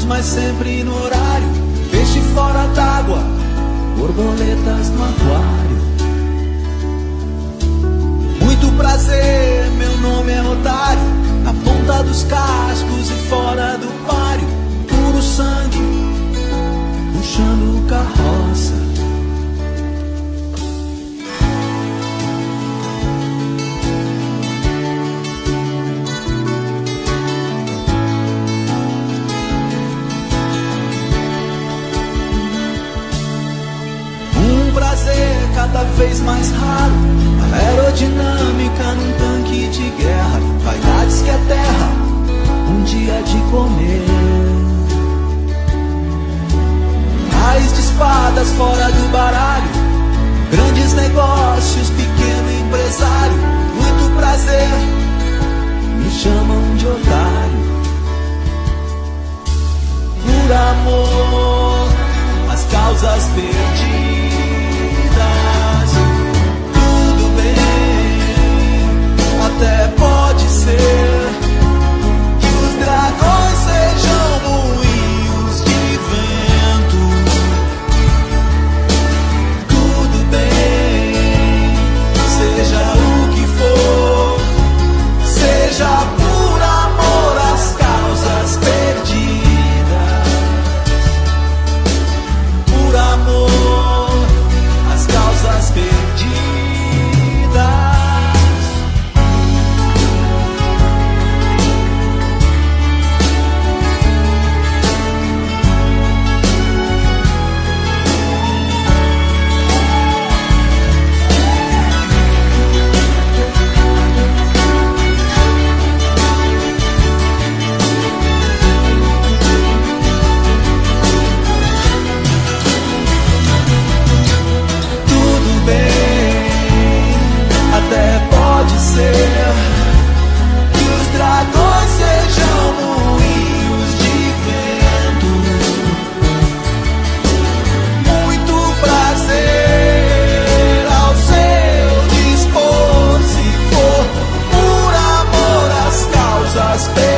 mas sempre no horário. Peixe fora d'água, borboletas no aquário. Muito prazer, meu nome é Otário. Na ponta dos cascos e fora do páreo, puro sangue, puxando carroça. Cada vez mais raro, a aerodinâmica num tanque de guerra. Vaidades que a terra um dia de comer. Raiz de espadas fora do baralho, grandes negócios, pequeno empresário. Muito prazer, me chamam de otário. Por amor, as causas perdidas. Tudo bem, até pode ser que os dragões sejam moinhos de vento. Tudo bem, seja o que for, seja por amor às causas perdidas. Por amor, as causas perdidas. Que os dragões sejam moinhos de vento. Muito prazer ao seu dispor, se for por amor às causas perdidas.